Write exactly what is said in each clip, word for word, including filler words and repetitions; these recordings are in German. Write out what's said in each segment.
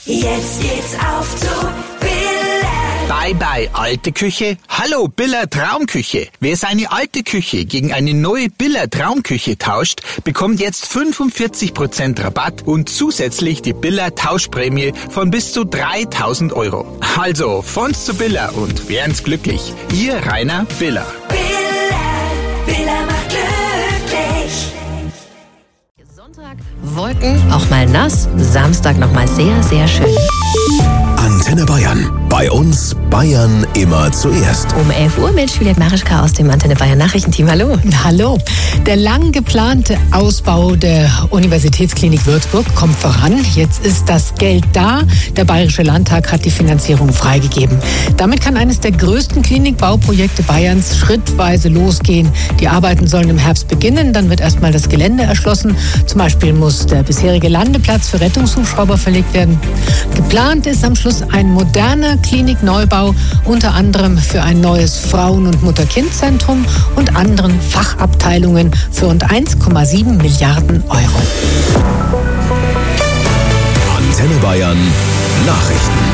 Jetzt geht's auf zu Billa. Bye bye alte Küche, hallo Billa Traumküche. Wer seine alte Küche gegen eine neue Billa Traumküche tauscht, bekommt jetzt fünfundvierzig Prozent Rabatt und zusätzlich die Billa Tauschprämie von bis zu dreitausend Euro. Also von's zu Billa und werden's glücklich. Ihr Rainer Billa. Billa, Billa macht glücklich. Sonntag Wolken, auch mal nass, Samstag nochmal sehr, sehr schön. Antenne Bayern. Bei uns Bayern immer zuerst. Um elf Uhr mit Juliette Marischka aus dem Antenne Bayern Nachrichtenteam. Hallo. Hallo. Der lang geplante Ausbau der Universitätsklinik Würzburg kommt voran. Jetzt ist das Geld da. Der Bayerische Landtag hat die Finanzierung freigegeben. Damit kann eines der größten Klinikbauprojekte Bayerns schrittweise losgehen. Die Arbeiten sollen im Herbst beginnen. Dann wird erstmal das Gelände erschlossen. Zum Beispiel muss der bisherige Landeplatz für Rettungshubschrauber verlegt werden. Geplant ist am Schluss ein moderner Klinikneubau, unter anderem für ein neues Frauen- und Mutter-Kind-Zentrum und anderen Fachabteilungen für rund eins Komma sieben Milliarden Euro. Antenne Bayern Nachrichten.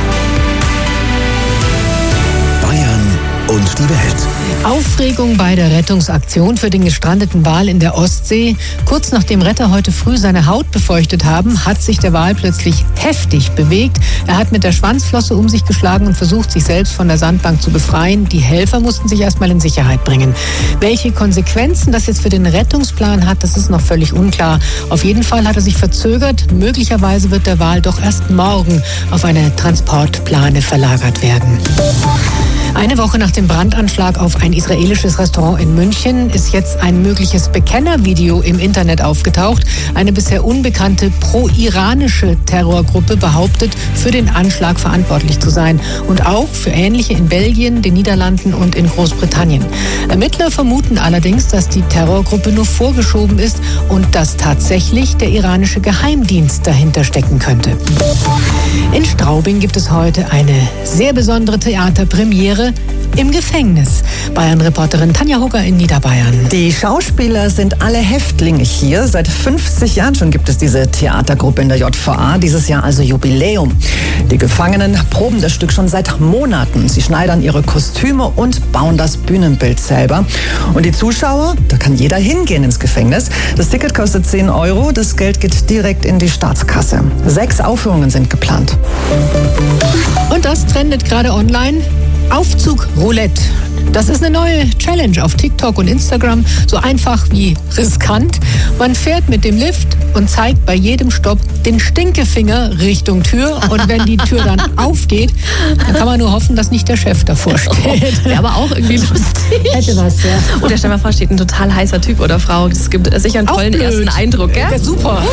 Bayern und die Welt. Aufregung bei der Rettungsaktion für den gestrandeten Wal in der Ostsee. Kurz nachdem Retter heute früh seine Haut befeuchtet haben, hat sich der Wal plötzlich heftig bewegt. Er hat mit der Schwanzflosse um sich geschlagen und versucht, sich selbst von der Sandbank zu befreien. Die Helfer mussten sich erstmal in Sicherheit bringen. Welche Konsequenzen das jetzt für den Rettungsplan hat, das ist noch völlig unklar. Auf jeden Fall hat er sich verzögert. Möglicherweise wird der Wal doch erst morgen auf eine Transportplane verlagert werden. Eine Woche nach dem Brandanschlag auf ein israelisches Restaurant in München ist jetzt ein mögliches Bekennervideo im Internet aufgetaucht. Eine bisher unbekannte pro-iranische Terrorgruppe behauptet, für den Anschlag verantwortlich zu sein. Und auch für ähnliche in Belgien, den Niederlanden und in Großbritannien. Ermittler vermuten allerdings, dass die Terrorgruppe nur vorgeschoben ist und dass tatsächlich der iranische Geheimdienst dahinter stecken könnte. In Straubing gibt es heute eine sehr besondere Theaterpremiere im Gefängnis. Bayern-Reporterin Tanja Hugger in Niederbayern. Die Schauspieler sind alle Häftlinge hier. Seit fünfzig Jahren schon gibt es diese Theatergruppe in der J V A. Dieses Jahr also Jubiläum. Die Gefangenen proben das Stück schon seit Monaten. Sie schneidern ihre Kostüme und bauen das Bühnenbild selber. Und die Zuschauer, da kann jeder hingehen ins Gefängnis. Das Ticket kostet zehn Euro. Das Geld geht direkt in die Staatskasse. Sechs Aufführungen sind geplant. Und das trendet gerade online. Aufzug Roulette. Das ist eine neue Challenge auf TikTok und Instagram. So einfach wie riskant. Man fährt mit dem Lift und zeigt bei jedem Stopp den Stinkefinger Richtung Tür. Und wenn die Tür dann aufgeht, dann kann man nur hoffen, dass nicht der Chef davor steht. Wäre aber auch irgendwie lustig. Hätte was, ja. Oder stell mal vor, steht ein total heißer Typ oder Frau. Das gibt sicher einen tollen ersten Eindruck, gell? Ja, super.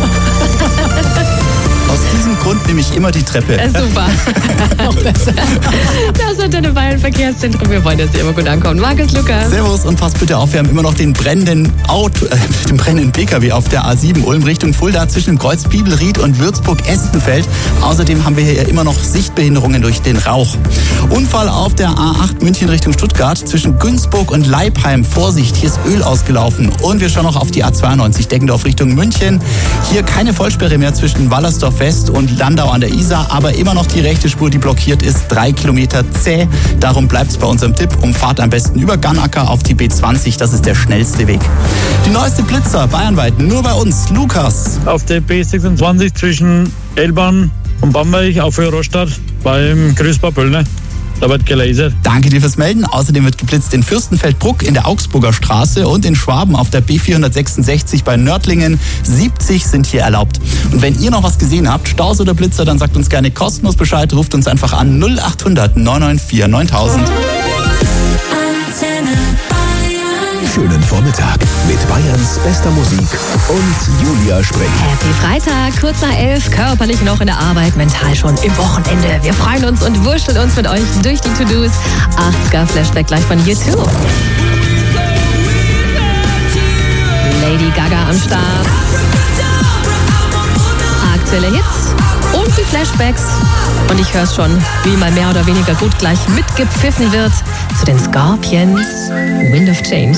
Aus diesem Grund nehme ich immer die Treppe. Ja, super. Noch besser. Das ist Antenne Bayern Verkehrszentrum. Wir wollen, dass ihr immer gut ankommt. Markus, Lukas. Servus und passt bitte auf, wir haben immer noch den brennenden Auto, äh, den brennenden P K W auf der A sieben Ulm Richtung Fulda zwischen Kreuz Bibelried und Würzburg-Estenfeld. Außerdem haben wir hier immer noch Sichtbehinderungen durch den Rauch. Unfall auf der A acht München Richtung Stuttgart zwischen Günzburg und Leipheim. Vorsicht, hier ist Öl ausgelaufen. Und wir schauen noch auf die A zweiundneunzig Deggendorf Richtung München. Hier keine Vollsperre mehr zwischen Wallersdorf West und Landau an der Isar, aber immer noch die rechte Spur, die blockiert ist, drei Kilometer zäh. Darum bleibt es bei unserem Tipp, umfahrt am besten über Gannacker auf die B zwanzig, das ist der schnellste Weg. Die neueste Blitzer bayernweit, nur bei uns, Lukas. Auf der B sechsundzwanzig zwischen Elbahn und Bamberg auf Rostadt beim Grüßbad Böllner. Da wird gelasert. Danke dir fürs Melden. Außerdem wird geblitzt in Fürstenfeldbruck in der Augsburger Straße und in Schwaben auf der B vierhundertsechsundsechzig bei Nördlingen. siebzig sind hier erlaubt. Und wenn ihr noch was gesehen habt, Staus oder Blitzer, dann sagt uns gerne kostenlos Bescheid. Ruft uns einfach an null achthundert neun neun vier neuntausend. Schönen Vormittag mit Bayerns bester Musik und Julia Spreng. Happy Freitag, kurz nach elf, körperlich noch in der Arbeit, mental schon im Wochenende. Wir freuen uns und wurschteln uns mit euch durch die To-Dos. achtziger-Flashback gleich von U zwei. Lady Gaga am Start. Aktuelle Hits und die Flashbacks. Und ich höre es schon, wie mal mehr oder weniger gut gleich mitgepfiffen wird zu den Scorpions. Wind of Change.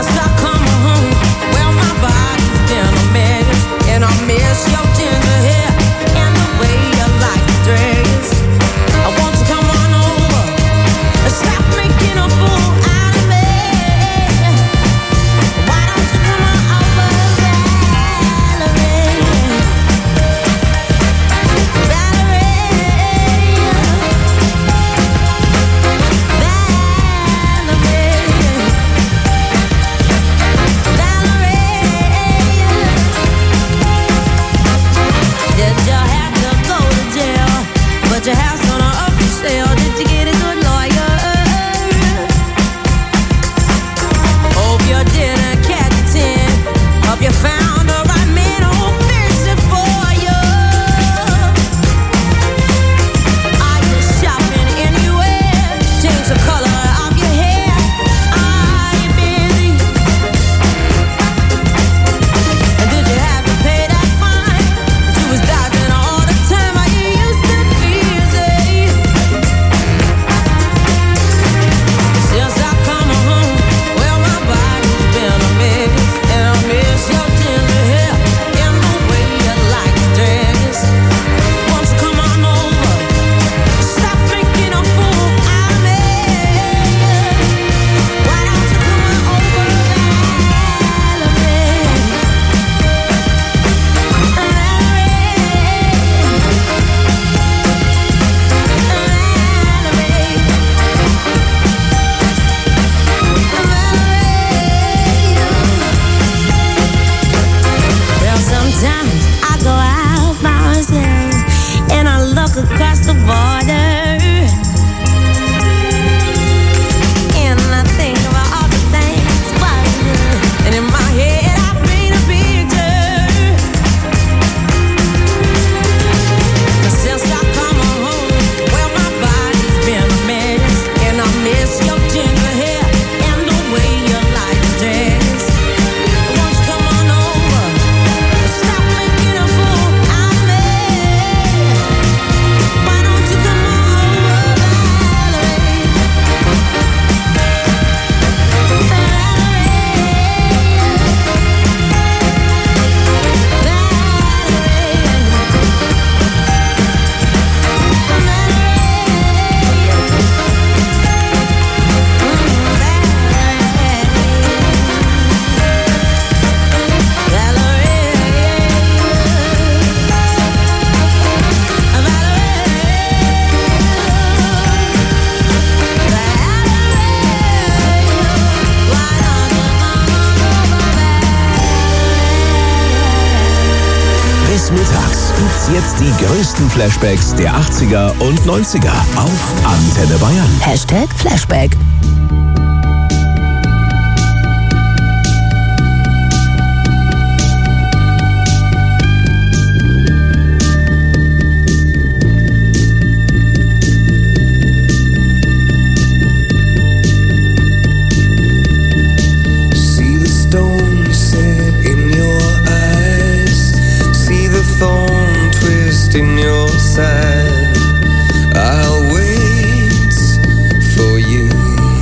Mittags gibt's jetzt die größten Flashbacks der achtziger und neunziger auf Antenne Bayern. Hashtag Flashback. In your side, I'll wait for you.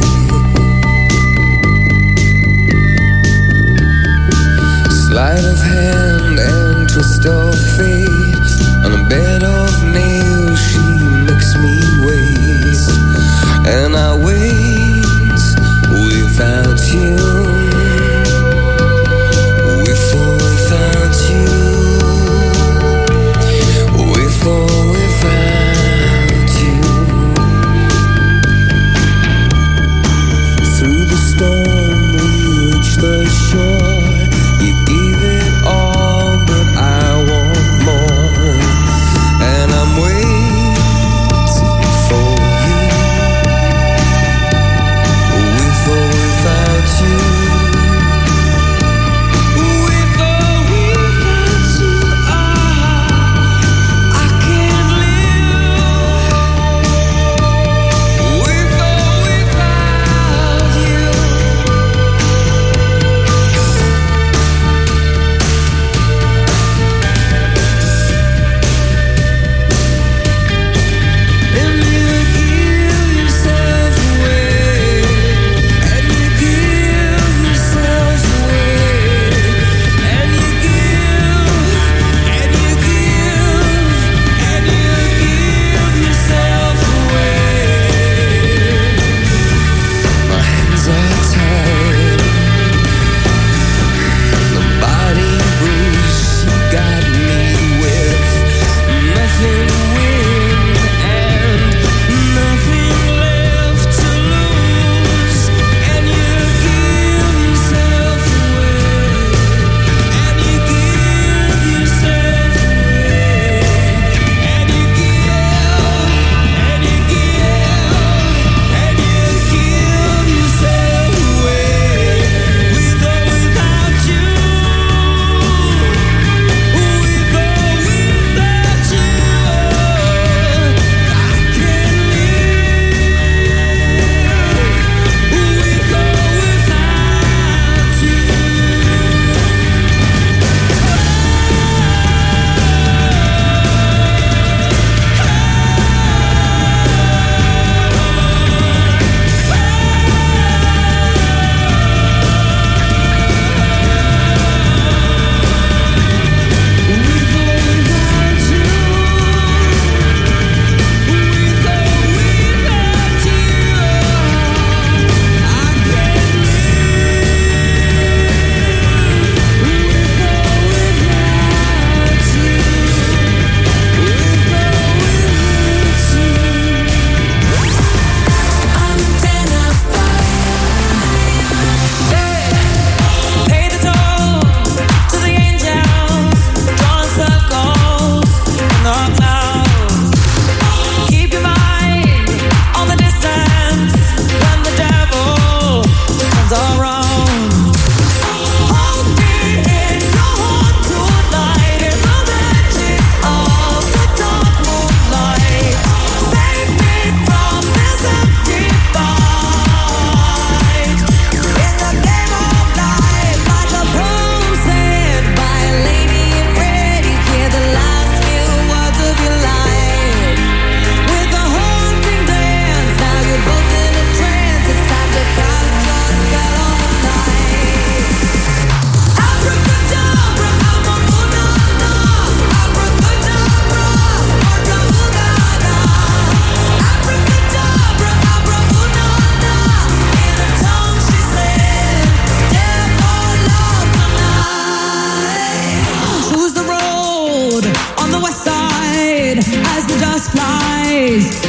Sleight of hand and twist of fate. On a bed of nails, she makes me wait, and I wait without you. With or without you. And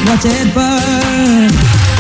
watch it burn.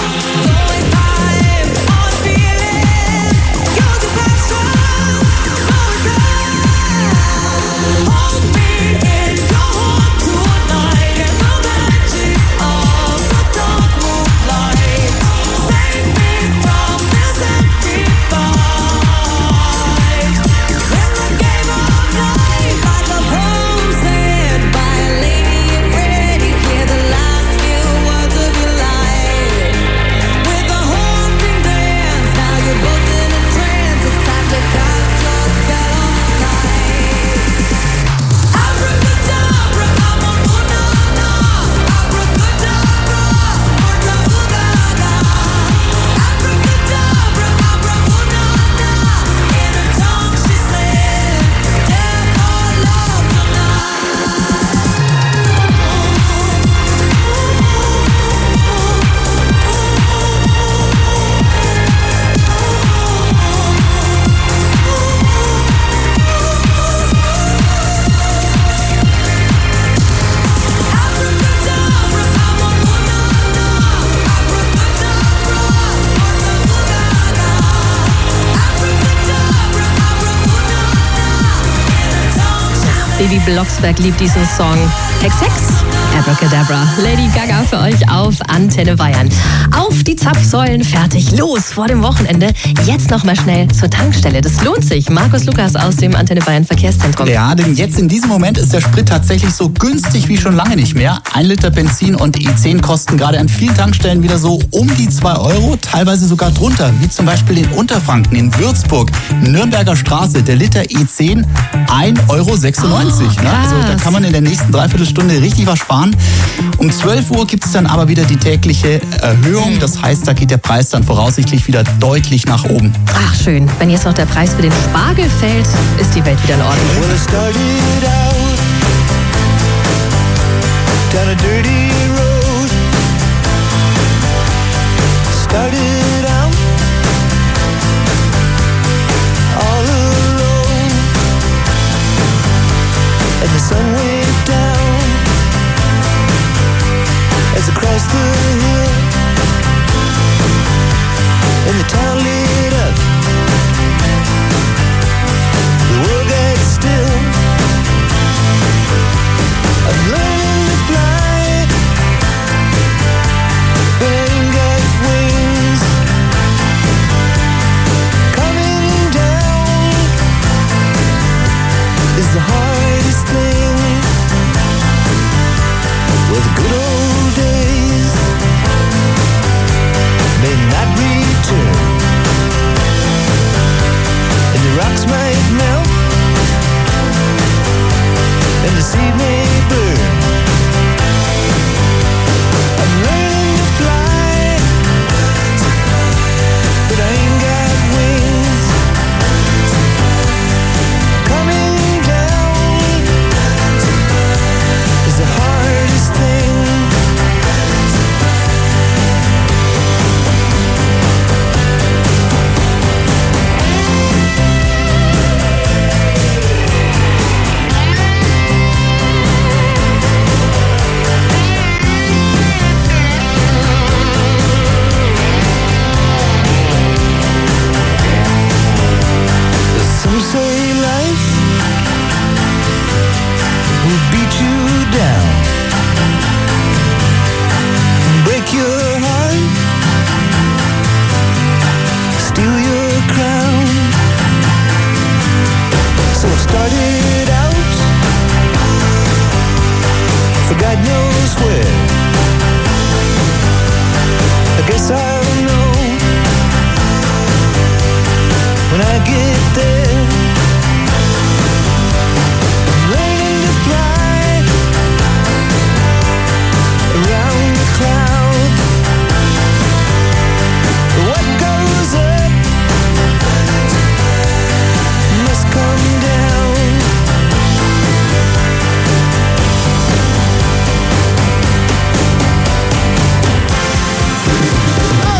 Baby Blocksberg liebt diesen Song. Hex Hex, Abracadabra. Lady Gaga für euch auf Antenne Bayern. Auf die Zapfsäulen, fertig, los vor dem Wochenende. Jetzt noch mal schnell zur Tankstelle. Das lohnt sich. Markus Lukas aus dem Antenne Bayern Verkehrszentrum. Ja, denn jetzt in diesem Moment ist der Sprit tatsächlich so günstig wie schon lange nicht mehr. Ein Liter Benzin und E zehn kosten gerade an vielen Tankstellen wieder so um die zwei Euro, teilweise sogar drunter. Wie zum Beispiel in Unterfranken, in Würzburg, Nürnberger Straße, der Liter E zehn ein Euro sechsundneunzig. Oh, ne? Also da kann man in der nächsten Dreiviertelstunde richtig was sparen. Um zwölf Uhr gibt es dann aber wieder die tägliche Erhöhung. Das heißt, da geht der Preis dann voraussichtlich wieder deutlich nach oben. Ach schön, wenn jetzt noch der Preis für den Spargel fällt, ist die Welt wieder in Ordnung. Well, I started out down a dirty road. Started out all alone, and the sun went down as I crossed the hill, and the town lit up. The world got still. I'm learning to fly, but I ain't got wings. Coming down is the hardest thing. Well, the good old days may not return, and the rocks might melt, and the sea may burn. I'm learning to fly, but I ain't got wings. Coming down is the hardest thing. Some say life will beat you down, break your heart, steal your crown. So I started out for God knows where. I guess I'll know when I get there. I'm learning to fly around the clouds. What goes up must come down. Oh!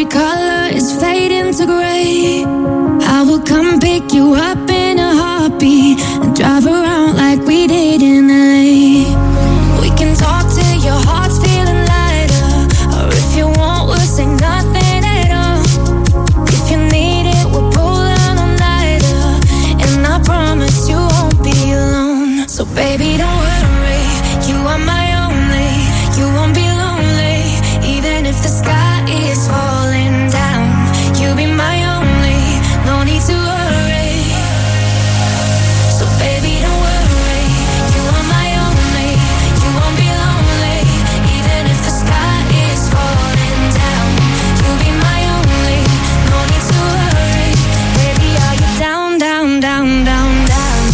color is fading to gray. I will come pick you up in a heartbeat and drive around like we did in L A. We can talk till your heart's feeling lighter, or if you want, we'll say nothing at all. If you need it, we'll pull an all-nighter, and I promise you won't be alone. So baby, don't worry, you are my only. You won't be lonely, even if the sky is falling down. You'll be my only, no need to worry. So baby, don't worry, you are my only. You won't be lonely, even if the sky is falling down. You'll be my only, no need to worry. Baby, are you down, down, down, down, down?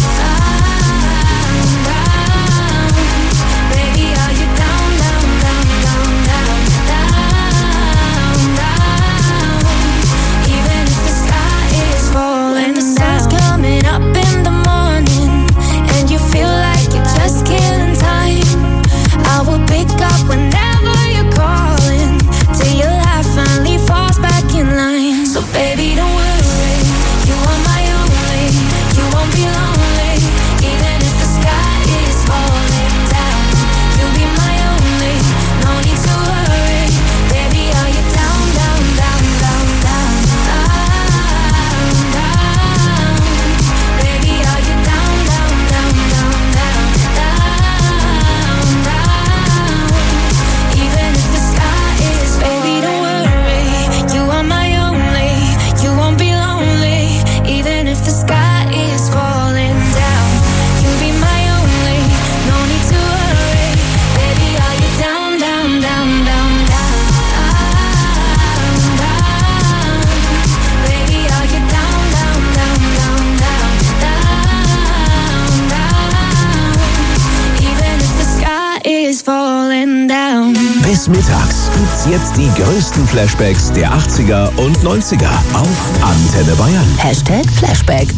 Bis mittags gibt's jetzt die größten Flashbacks der achtziger und neunziger auf Antenne Bayern. Hashtag Flashback.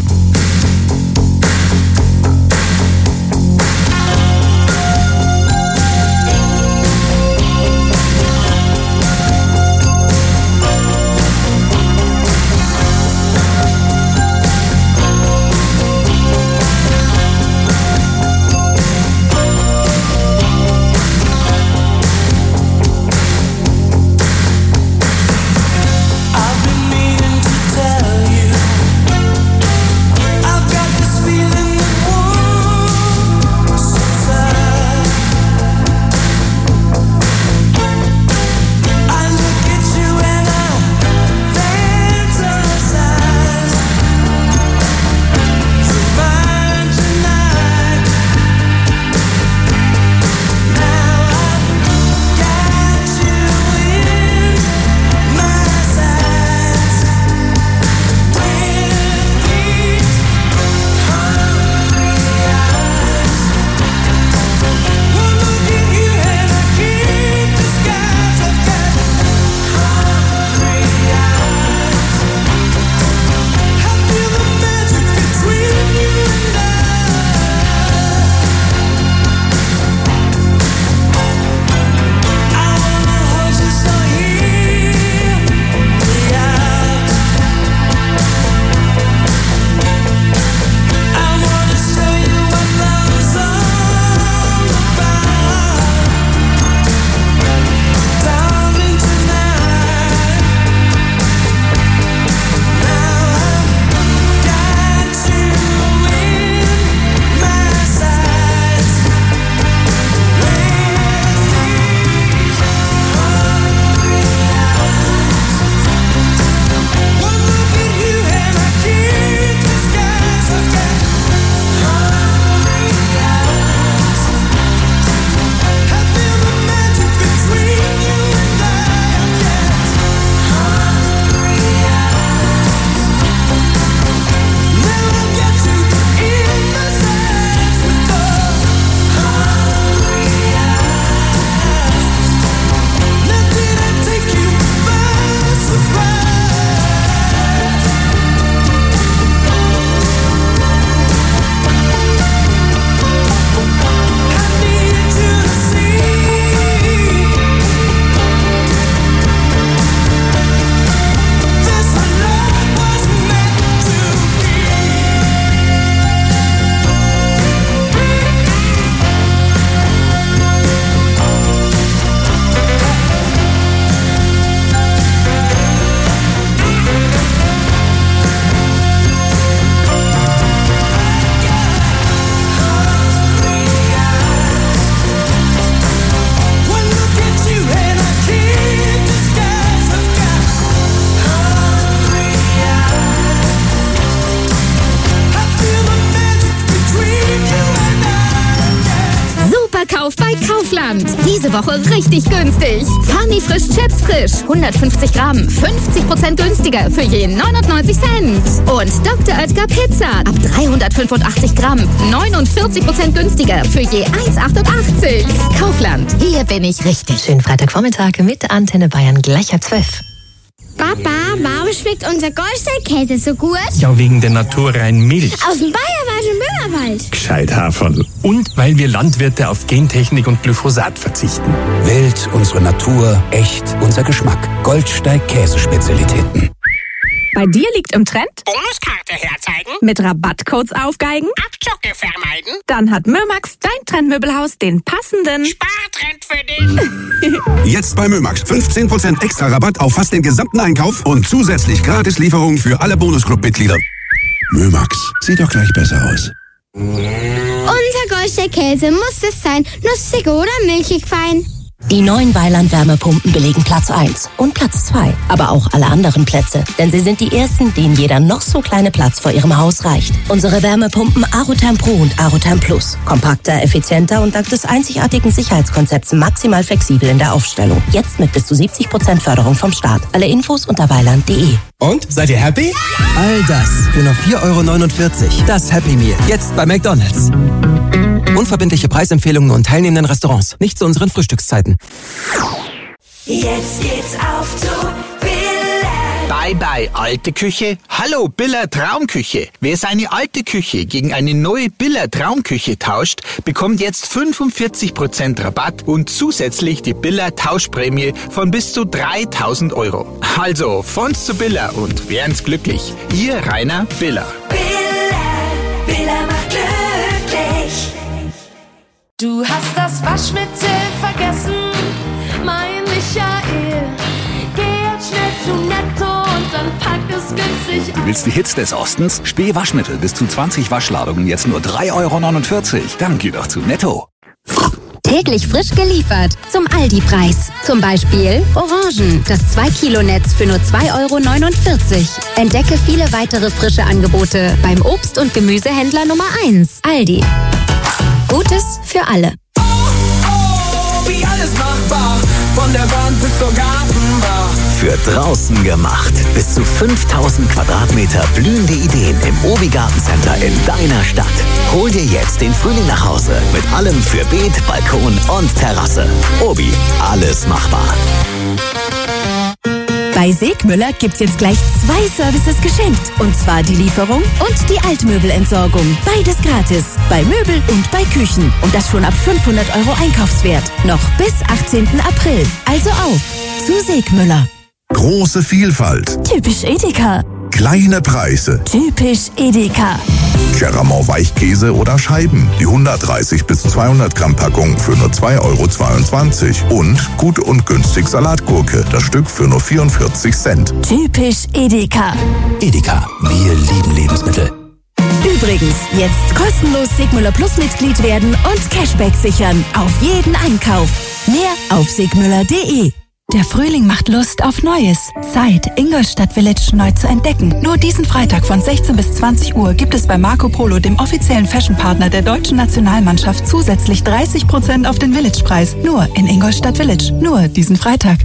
I've been needing to tell you Diese Woche richtig günstig. Farni Frisch Chips Frisch. hundertfünfzig Gramm. fünfzig Prozent günstiger für je neunundneunzig Cent. Und Doktor Oetker Pizza. Ab dreihundertfünfundachtzig Gramm. neunundvierzig Prozent günstiger für je eins achtundachtzig. Kaufland. Hier bin ich richtig. Schönen Freitagvormittag mit Antenne Bayern, gleich halb zwölf. Papa, warum schmeckt unser Goldsteinkäse so gut? Ja, wegen der naturreinen Milch. Aus dem Bayerischen Müllerwald. Gescheit Haferl. Und weil wir Landwirte auf Gentechnik und Glyphosat verzichten. Wild, unsere Natur, echt, unser Geschmack. Goldsteig Käsespezialitäten. Bei dir liegt im Trend? Bonuskarte herzeigen? Mit Rabattcodes aufgeigen? Abzocke vermeiden? Dann hat Mömax, dein Trendmöbelhaus, den passenden Spartrend für dich. Jetzt bei Mömax. fünfzehn Prozent extra Rabatt auf fast den gesamten Einkauf und zusätzlich Gratis-Lieferung für alle Bonusclub-Mitglieder. Mömax. Sieht doch gleich besser aus. Unser Goldsteinkäse muss es sein. Nussig oder milchig fein. Die neuen Weiland Wärmepumpen belegen Platz eins und Platz zwei, aber auch alle anderen Plätze. Denn sie sind die ersten, denen jeder noch so kleine Platz vor ihrem Haus reicht. Unsere Wärmepumpen Arotherm Pro und Arotherm Plus. Kompakter, effizienter und dank des einzigartigen Sicherheitskonzepts maximal flexibel in der Aufstellung. Jetzt mit bis zu siebzig Prozent Förderung vom Staat. Alle Infos unter weiland punkt de. Und? Seid ihr happy? All das für nur vier Euro neunundvierzig. Das Happy Meal. Jetzt bei McDonald's. Unverbindliche Preisempfehlungen und teilnehmenden Restaurants. Nicht zu unseren Frühstückszeiten. Jetzt geht's auf zu Billa. Bye bye, alte Küche. Hallo, Billa Traumküche. Wer seine alte Küche gegen eine neue Billa Traumküche tauscht, bekommt jetzt fünfundvierzig Prozent Rabatt und zusätzlich die Billa Tauschprämie von bis zu dreitausend Euro. Also, von's zu Billa und werden's glücklich. Ihr Rainer Billa. Billa, Billa macht glücklich. Du hast das Waschmittel vergessen, mein Michael. Geh jetzt schnell zu Netto und dann pack es günstig Du willst die Hits des Ostens? Späh Waschmittel bis zu zwanzig Waschladungen jetzt nur drei Euro neunundvierzig. Dann geh doch zu Netto. Täglich frisch geliefert. Zum Aldi-Preis. Zum Beispiel Orangen. Das zwei Kilo Netz für nur zwei Euro neunundvierzig. Entdecke viele weitere frische Angebote beim Obst- und Gemüsehändler Nummer eins. Aldi. Gutes für alle. Oh, oh, wie alles machbar. Von der Wand bis zur Gartenbar. Für draußen gemacht. Bis zu fünftausend Quadratmeter blühende Ideen im Obi Gartencenter in deiner Stadt. Hol dir jetzt den Frühling nach Hause mit allem für Beet, Balkon und Terrasse. Obi, alles machbar. Bei Segmüller gibt's jetzt gleich zwei Services geschenkt. Und zwar die Lieferung und die Altmöbelentsorgung. Beides gratis. Bei Möbel und bei Küchen. Und das schon ab fünfhundert Euro Einkaufswert. Noch bis achtzehnten April. Also auf zu Segmüller. Große Vielfalt. Typisch Edeka. Kleine Preise. Typisch Edeka. Cheramont Weichkäse oder Scheiben. Die hundertdreißig bis zweihundert Gramm Packung für nur zwei Euro zweiundzwanzig. Und gut und günstig Salatgurke. Das Stück für nur vierundvierzig Cent. Typisch Edeka. Edeka. Wir lieben Lebensmittel. Übrigens, jetzt kostenlos Segmüller Plus Mitglied werden und Cashback sichern. Auf jeden Einkauf. Mehr auf segmüller punkt de. Der Frühling macht Lust auf Neues. Zeit, Ingolstadt Village neu zu entdecken. Nur diesen Freitag von sechzehn bis zwanzig Uhr gibt es bei Marco Polo, dem offiziellen Fashionpartner der deutschen Nationalmannschaft, zusätzlich dreißig Prozent auf den Village-Preis. Nur in Ingolstadt Village. Nur diesen Freitag.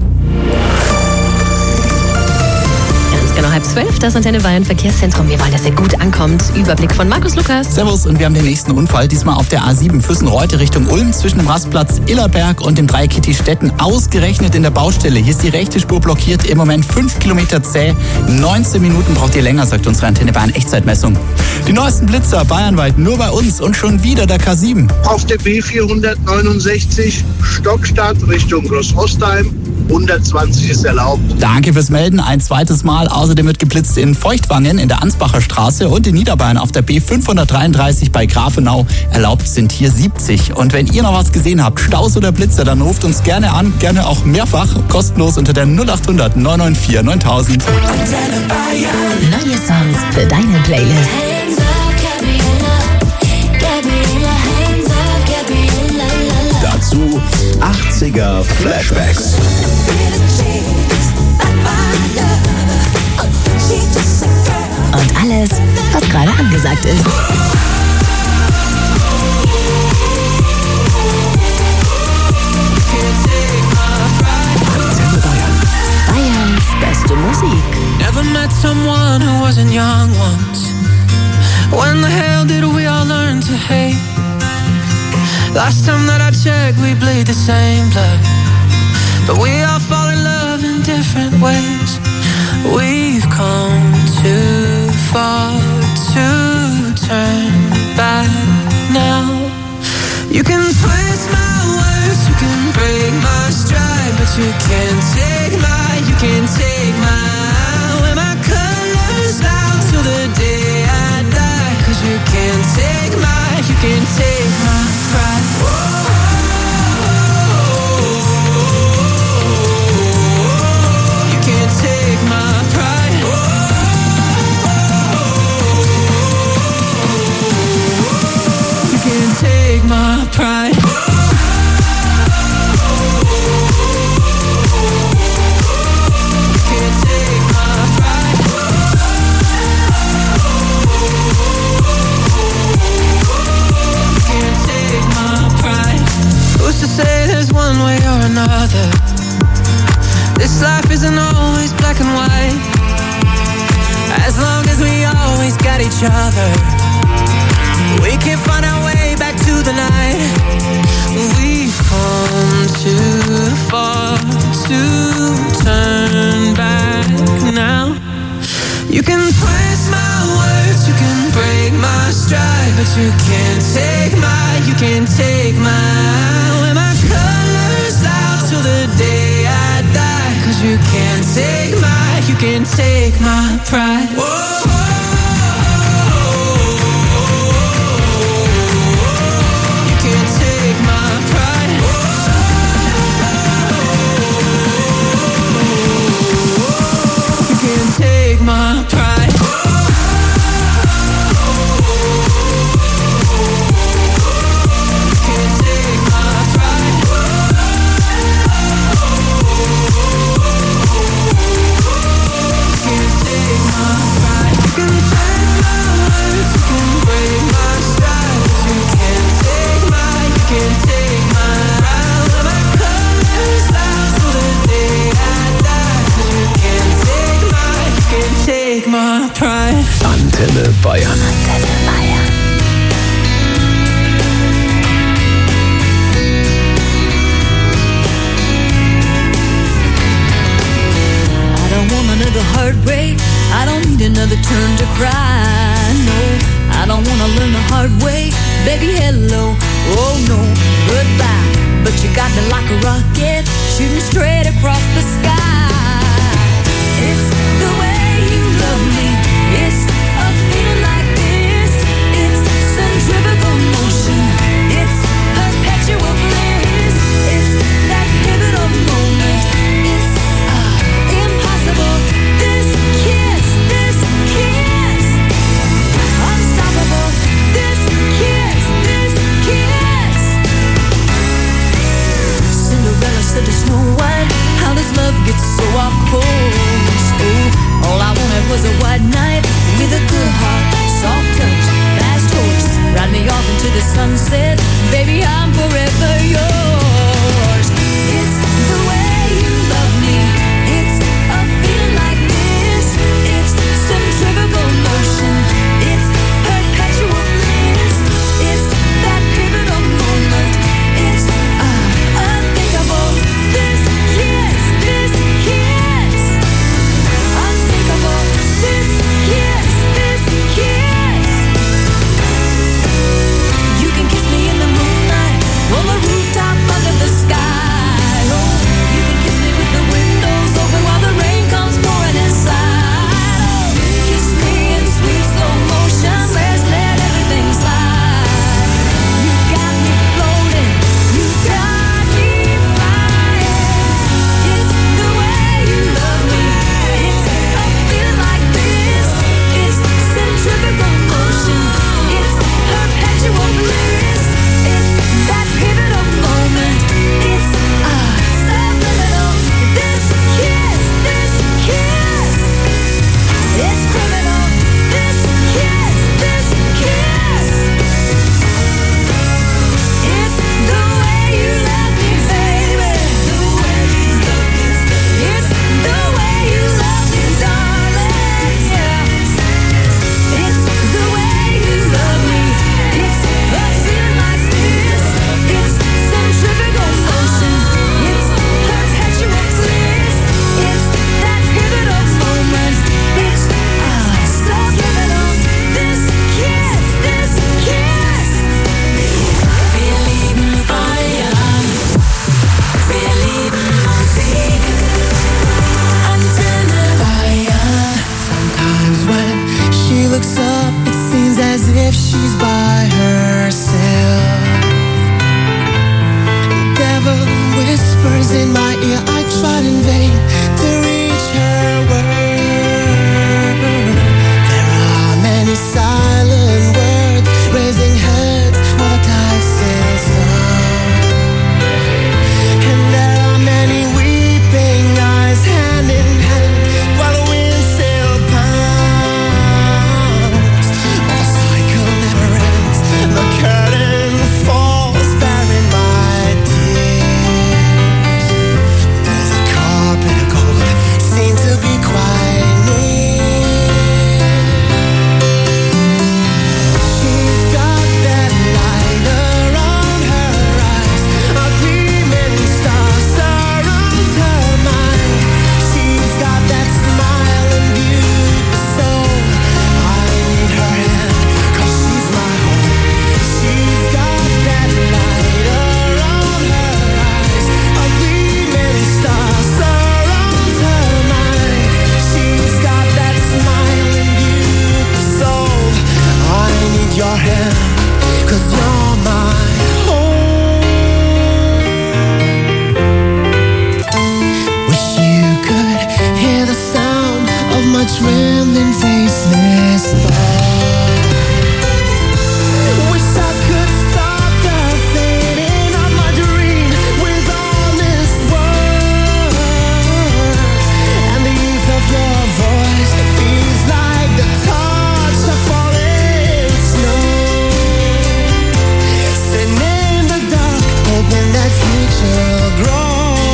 Genau halb zwölf, das Antenne Bayern Verkehrszentrum. Wir wollen, dass ihr gut ankommt. Überblick von Markus Lukas. Servus, und wir haben den nächsten Unfall. Diesmal auf der A sieben Füssen-Reute Richtung Ulm zwischen dem Rastplatz Illerberg und dem Dreieck Kitty-Stetten. Ausgerechnet in der Baustelle. Hier ist die rechte Spur blockiert. Im Moment fünf Kilometer zäh. neunzehn Minuten braucht ihr länger, sagt unsere Antenne Bayern Echtzeitmessung. Die neuesten Blitzer bayernweit nur bei uns und schon wieder der K sieben. Auf der B vierhundertneunundsechzig Stockstadt Richtung Großostheim. hundertzwanzig ist erlaubt. Danke fürs Melden. Ein zweites Mal. Außerdem wird geblitzt in Feuchtwangen in der Ansbacher Straße und in Niederbayern auf der B fünfhundertdreiunddreißig bei Grafenau. Erlaubt sind hier siebzig. Und wenn ihr noch was gesehen habt, Staus oder Blitzer, dann ruft uns gerne an. Gerne auch mehrfach. Kostenlos unter der null achthundert neun neun vier neuntausend. Neue Songs für deine Playlist. Dazu achtziger Flashbacks. Und alles, was gerade angesagt ist. met someone who wasn't young once? When the hell did we all learn to hate? Last time that I checked, we bleed the same blood, but we all fall in love in different ways. We've come too far to turn back now. You can twist my words, you can break my stride, but you can't take my, you can't take my, wear my colors out till the day I die. Cause you can't take my, you can't take my pride. You can't take my pride. You can't take my pride. Who's to say there's one way or another? This life isn't always black and white. As long as we always got each other, we can find our way back to the night. We've come too far to turn back now. You can twist my words, you can break my stride, but you can't take my, you can't take my, wear my colors out till the day I die. Cause you can't take my, you can't take my pride. Whoa. You can't take my pride. You can't take my pride. Antenne Bayern. Antenne Bayern. I don't want another heartbreak. I don't need another turn to cry. No, I don't wanna learn the hard way. Baby, hello, oh no, goodbye. But you got me like a rocket, shooting straight across the sky. It's the way you love me. It's a feeling like this. It's centrifugal motion. It's perpetual bliss. It's that pivotal moment. It's uh, impossible. This kiss, this kiss, unstoppable. This kiss, this kiss. Cinderella said to Snow White, how does love get so off course? Oh, all I wanted was a white knight with a good heart, soft touch, fast horse. Ride me off into the sunset, baby, I'm forever yours. It's the way you love me. It's a feeling like this. It's centrifugal motion. It's perpetual bliss. It's that pivotal moment. It's uh, unthinkable. This kiss, this kiss, unsinkable. This kiss, this kiss. You can kiss me in the moonlight on the rooftop and face this thought. Wish I could stop the fading of my dream with honest words. And the youth of your voice feels like the touch of falling snow. Sitting in the dark, hoping that future will grow.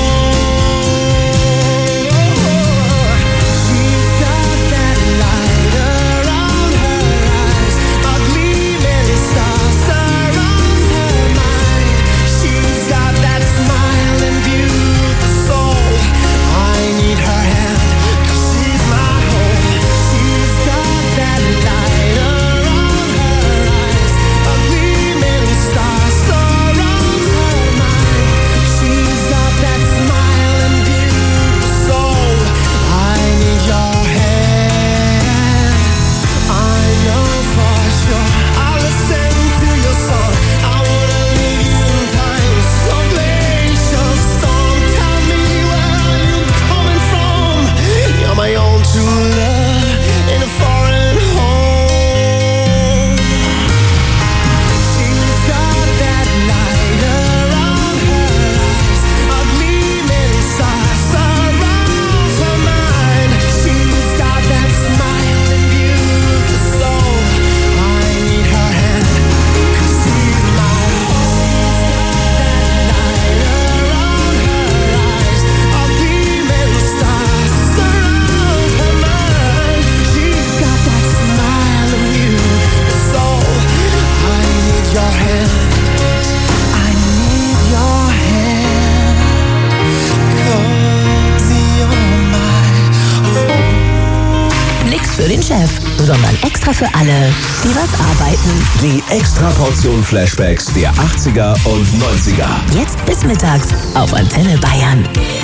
Sondern extra für alle, die was arbeiten. Die Extra-Portion Flashbacks der achtziger und neunziger. Jetzt bis mittags auf Antenne Bayern.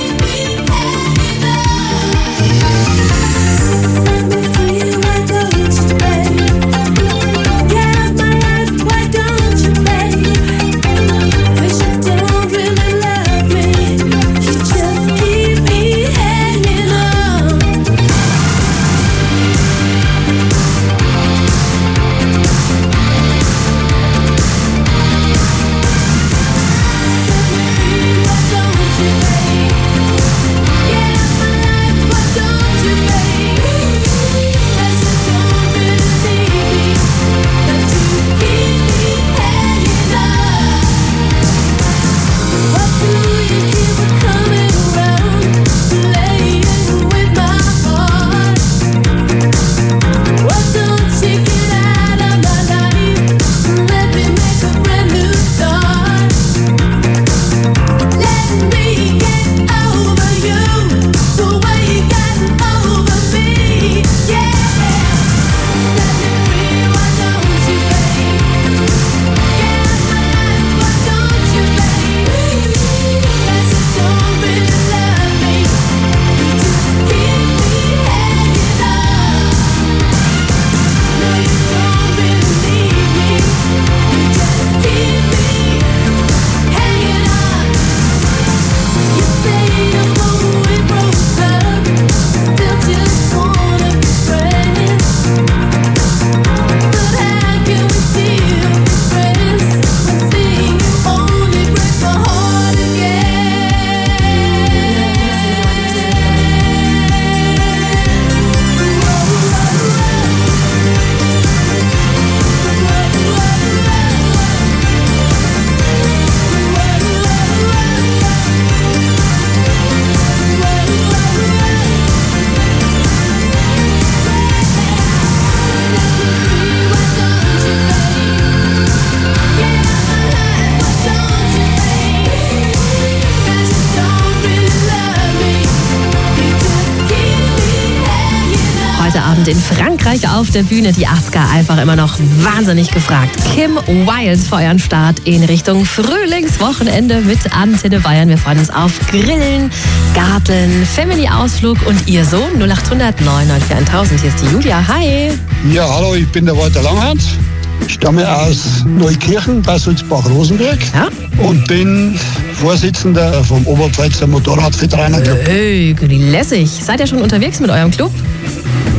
In Frankreich auf der Bühne, die achtziger einfach immer noch wahnsinnig gefragt. Kim Wilde feuern Start in Richtung Frühlingswochenende mit Antenne Bayern. Wir freuen uns auf Grillen, Garteln, Family-Ausflug und ihr Sohn null acht hundert neun neun vier tausend. Hier ist die Julia. Hi. Ja, hallo, ich bin der Walter Langhans. Ich stamme aus Neukirchen bei Sulzbach-Rosenberg ja? und bin Vorsitzender vom Oberpfälzer Motorradverein. Hey, lässig. Seid ihr schon unterwegs mit eurem Club?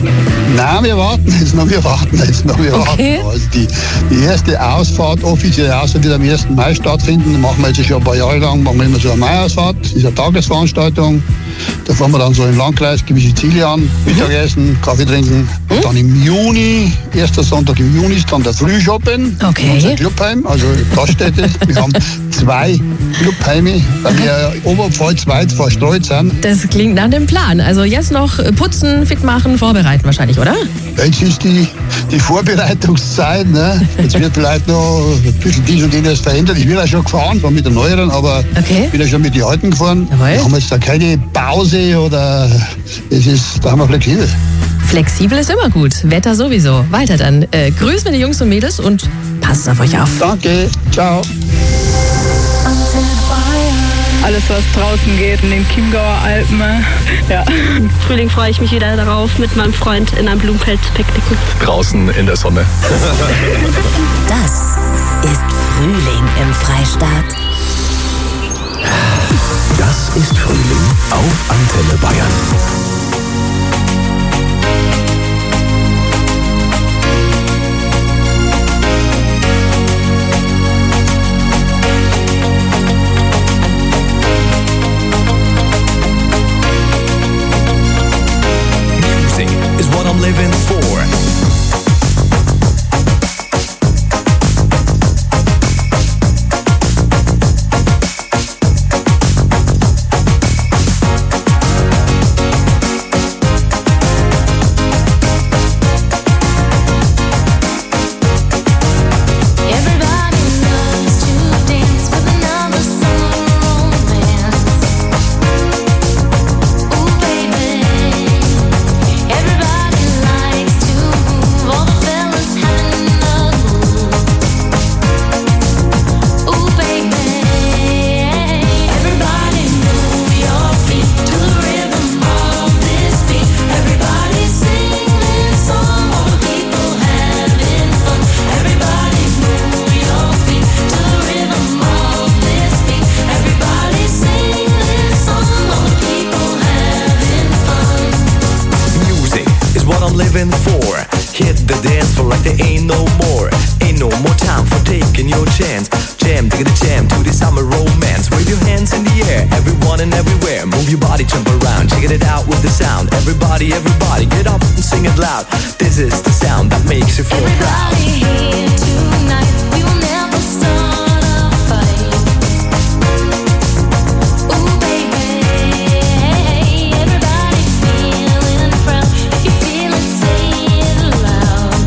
Nein, wir warten jetzt noch, wir warten jetzt noch, wir Okay. warten. Also die, die erste Ausfahrt, offizielle Ausfahrt, wird am ersten Mai stattfinden. Da machen wir jetzt schon ein paar Jahre lang, machen wir immer so eine Maiausfahrt. Das ist eine Tagesveranstaltung. Da fahren wir dann so im Landkreis gewisse Ziele an, Mittagessen, Kaffee trinken. Und dann im Juni, erster Sonntag im Juni, ist dann der Frühschoppen. Okay. Unser Clubheim, also Gaststätte. Wir haben zwei Clubheime, weil wir oberpfalz weit verstreut sind. Das klingt nach dem Plan. Also jetzt noch putzen, fit machen, vorbereiten wahrscheinlich, oder? Jetzt ist die, die Vorbereitungszeit. Ne? Jetzt wird vielleicht noch ein bisschen dies und jenes verändert. Ich bin ja schon gefahren, war mit der neueren, aber okay. bin ja schon mit den alten gefahren. Wir haben jetzt da keine Pause oder es ist, da haben wir flexibel. Flexibel ist immer gut. Wetter sowieso. Weiter dann. Äh, grüßen wir die Jungs und Mädels und passt auf euch auf. Danke. Ciao. Alles, was draußen geht, in den Chiemgauer Alpen. Ja. Im Frühling freue ich mich wieder darauf, mit meinem Freund in einem Blumenfeld zu picknicken. Draußen in der Sonne. Das ist Frühling im Freistaat. Das ist Frühling auf Antenne Bayern. Music is what I'm living for. Living for. Hit the dance floor like there ain't no more. Ain't no more time for taking your chance. Jam, take the jam to the summer romance. Wave your hands in the air, everyone and everywhere. Move your body, jump around, check it out with the sound. Everybody, everybody, get up and sing it loud. This is the sound that makes you feel proud. Everybody here tonight, we will never start a fight. Ooh, baby, everybody feeling proud. If you feel it, say it loud.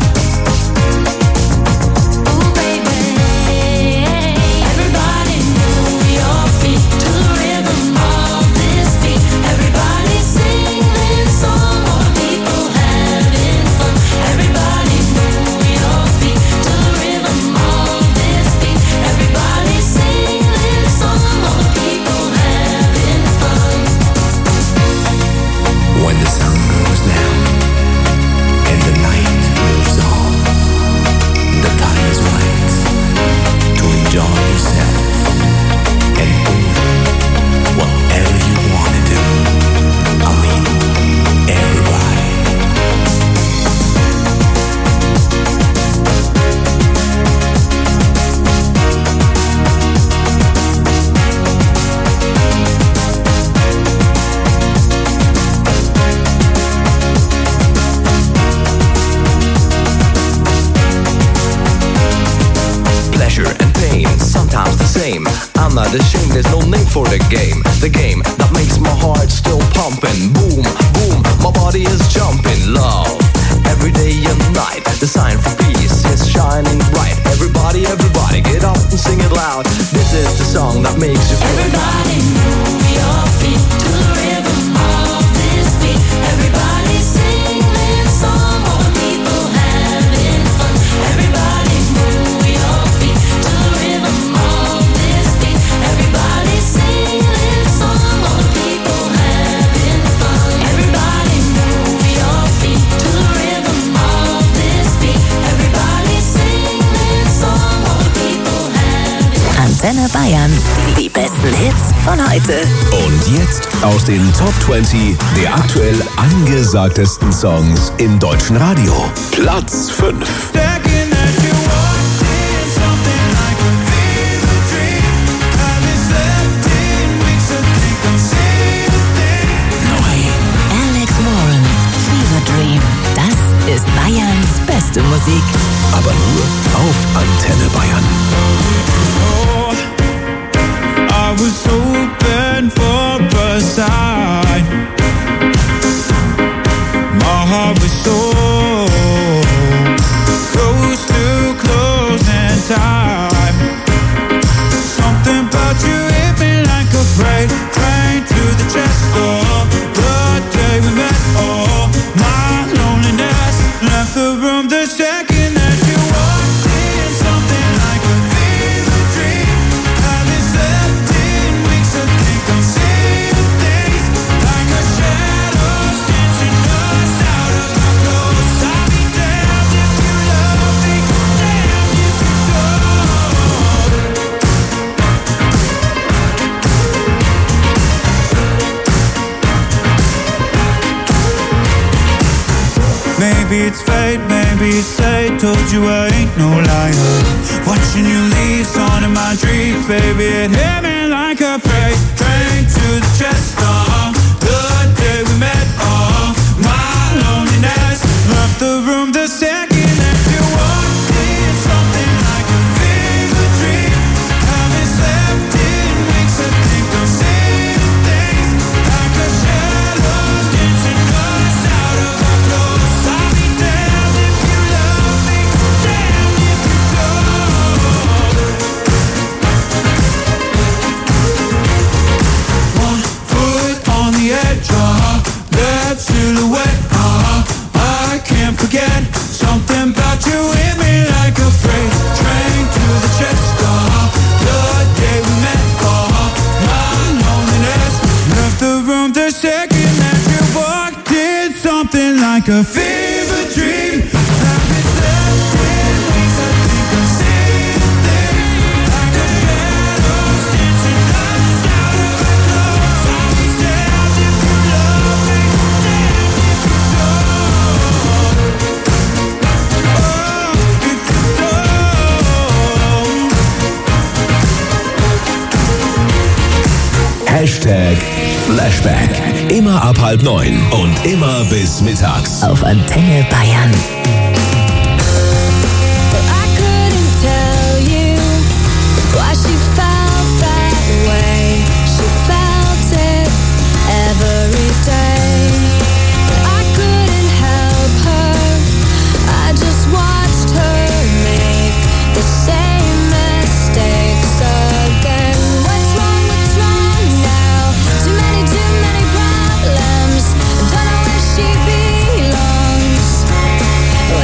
Ooh, baby, everybody move your feet to the rhythm of this beat. Everybody sing this song, all the people having fun. Everybody move your feet to the rhythm of this beat. Everybody sing this song, all the people having fun. When the sun goes down and the night moves on, the time is right to enjoy yourself and do whatever you want to do. I mean, everybody. Pleasure and pain, sometimes the same. I'm not ashamed, there's no name for the game. The game that makes my heart still pumping. Boom, boom, my body is jumping. Love, every day and night. The sign for peace is shining bright. Everybody, everybody, get up and sing it loud. This is the song that makes you feel Everybody move your feet to the rhythm of this beat. Everybody sing this song, all the people having fun. Everybody move your feet to the rhythm of this beat. Everybody sing this song, all the people having fun. Everybody move your feet to the rhythm of this beat. Everybody sing this song, all the people having fun. Antenne Bayern, die besten besten Hits von heute. Und jetzt aus den Top zwanzig der aktuell angesagtesten Songs im deutschen Radio. Platz fünf. Alex Warren, Fever Dream. Das ist Bayerns beste Musik. Aber nur auf Antenne Bayern. I was hoping for a sign. My heart was so close to closing time. Something about you hit me like a freight train to the chest. Oh, the day we met. Oh, my loneliness left the room the second that you walked in. Something like a fever dream. Having slept in weeks, I think I'm seeing things like a shadow stitching us out of our clothes. I'll be damned if you love me, damned if you don't. Maybe it's fate, maybe it's fate. Told you I ain't no liar. Watching you leave, on in my dreams, baby. It hit me like a freight train to the chest. Oh, the day we met. Oh, my loneliness left the room the second that you walked in. Something like a fever dream. Haven't slept in weeks. I think I'm seeing things like a shadow dancing us out of our clothes. I'll be damned if you love me, damned if you don't. One foot on the edge, uh, that silhouette, uh, I can't forget. Something about you hit me like a freight train to the chest, uh, the day we met, uh, my loneliness left the room the second that you walked in. Something like a fever dream. Haven't slept in weeks, I think I'm seeing things like a shadow dancing us out of our clothes. I'll be damned if you love me, damned if you don't. Oh, if you don't. Hashtag Flashback. Immer ab halb neun und immer bis mittags. Auf Antenne Bayern. I couldn't tell you why she felt that way. She felt it every day. I couldn't help her. I just watched her make the same mistakes again. What's wrong? What's wrong now? Too many, too many problems. Don't know where she belongs.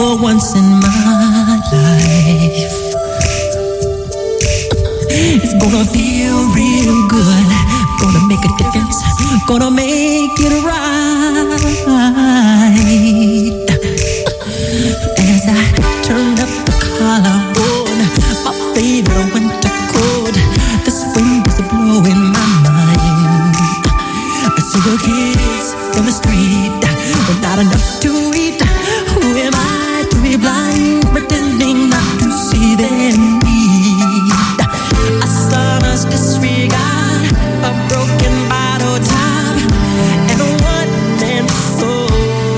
for once in my life. It's gonna feel real good. Gonna make a difference. Gonna make it right. As I turn up the collar on my favorite winter coat, this wind is blowing my mind. I see the kids on the street, but not enough to eat. Who am I to be blind, pretending not to see their need? A sonorous disregard, a broken bottle top, and a one-man show.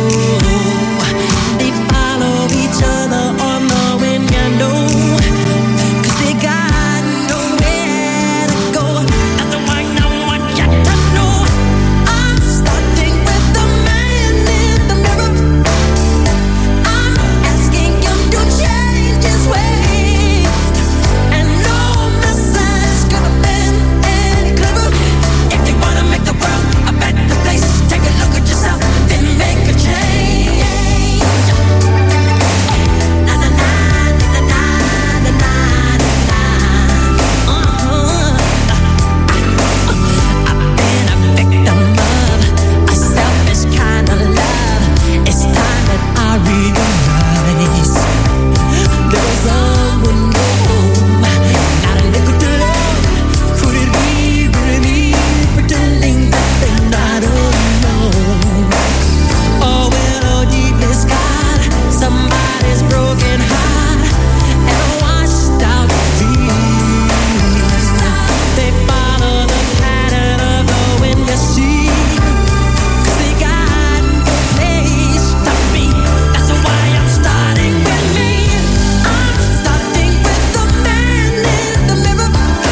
They follow each other on the wind, you know, 'cause they got nowhere to go. That's why I want you to know I'm starting with the man in the mirror. I'm asking him to change his ways, and no message could have been any clearer. If you wanna make the world a better place, take a look at yourself, then make a change. Na na na na na na na na. Uh-huh. I've been a victim of a selfish kind of love. It's time that I realize there's someone home, not a nickel to love. Could it be really me, pretending that they're not alone? Oh, well, oh, deepest God, somebody's broken heart and washed out dreams. They follow the pattern of the wind, you see, 'cause they got no place to be. That's why I'm starting with me. I'm starting with the man in the mirror.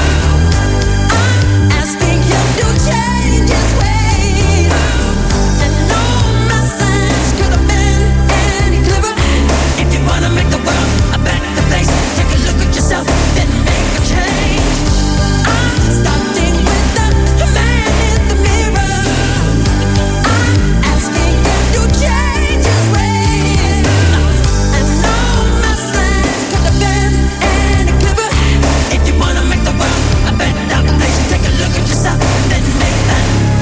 I'm asking him to change his ways, and no message could have been any clearer. If you wanna make the world a better place, take a look at yourself, then make a change. I'm starting with the man in the mirror. I'm asking him to change his ways, and no message could have been any clearer. If you wanna make the world a better place, take a look at yourself, then make that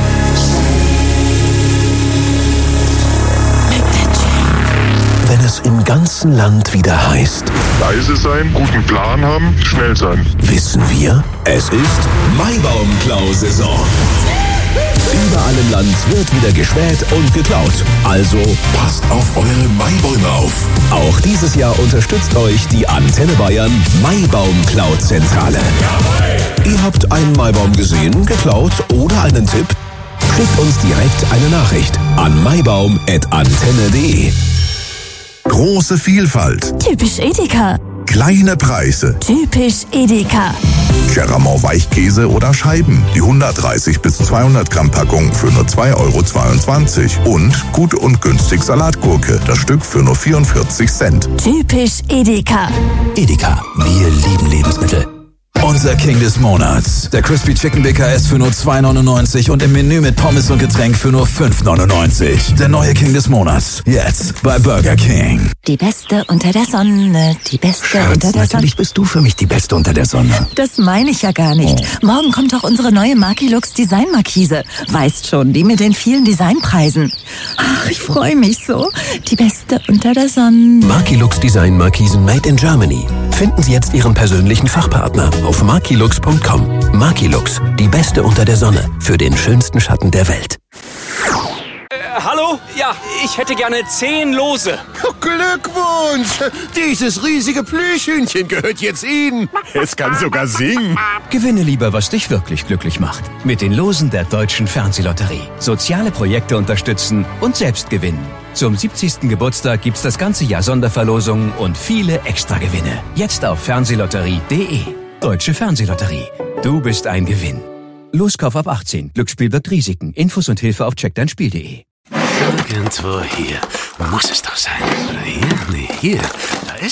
Wenn es im ganzen Land wieder heißt, Leise sein, guten Plan haben, schnell sein. wissen wir, es ist Maibaumklau-Saison. Überall im Land wird wieder gespäht und geklaut. Also passt auf eure Maibäume auf. Auch dieses Jahr unterstützt euch die Antenne Bayern Maibaumklau-Zentrale. Ihr habt einen Maibaum gesehen, geklaut oder einen Tipp? Schickt uns direkt eine Nachricht an maibaum at antenne punkt de. Große Vielfalt, Typisch Edeka. kleine Preise, Typisch Edeka. Cheramont Weichkäse oder Scheiben. Die hundertdreißig bis zweihundert Gramm Packung für nur zwei Euro zweiundzwanzig. Und gut und günstig Salatgurke. Das Stück für nur vierundvierzig Cent. Typisch Edeka. Edeka, wir lieben Lebensmittel. Unser King des Monats. Der Crispy Chicken B K S für nur zwei neunundneunzig und im Menü mit Pommes und Getränk für nur fünf neunundneunzig. Der neue King des Monats. Jetzt bei Burger King. Die Beste unter der Sonne. Die Beste Schatz, unter der Sonne. natürlich bist du für mich die Beste unter der Sonne. Das meine ich ja gar nicht. Morgen kommt doch unsere neue Markilux Design Markise. Weißt schon, die mit den vielen Designpreisen. Ach, ich freue mich so. Die Beste unter der Sonne. Markilux Design Markisen made in Germany. Finden Sie jetzt Ihren persönlichen Fachpartner auf markilux punkt com. Markilux, die Beste unter der Sonne für den schönsten Schatten der Welt. Äh, hallo? Ja, ich hätte gerne zehn Lose. Glückwunsch! Dieses riesige Plüschhühnchen gehört jetzt Ihnen. Es kann sogar singen. Gewinne lieber, was dich wirklich glücklich macht. Mit den Losen der Deutschen Fernsehlotterie. Soziale Projekte unterstützen und selbst gewinnen. Zum siebzigsten Geburtstag gibt's das ganze Jahr Sonderverlosungen und viele Extragewinne. Jetzt auf fernsehlotterie punkt de. Deutsche Fernsehlotterie. Du bist ein Gewinn. Loskauf ab achtzehn. Glücksspiel birgt Risiken. Infos und Hilfe auf check dein spiel punkt de. Irgendwo hier muss es doch sein. Oder hier? Nee, hier.